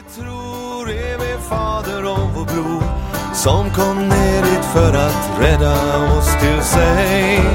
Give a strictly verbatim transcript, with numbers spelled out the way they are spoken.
Vi tror evig fader och vår bror som kom ner dit för att rädda oss till sig.